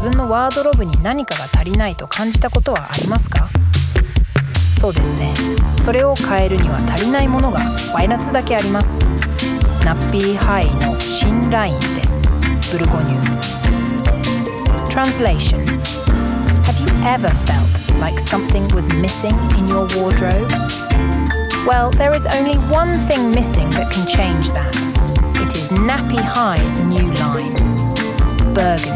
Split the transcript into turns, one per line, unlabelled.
分のワードローブに何かが足りないと感じたことはありますか？そうですね。それを変えるには足りないものがワイナッツだけあります。ナッピーハイの新ラインです。ブルゴニュー。Translation: Have you ever felt like something was missing in your wardrobe? Well, there is only one thing missing that can change that. It is Nappy High's new line, Burgundy.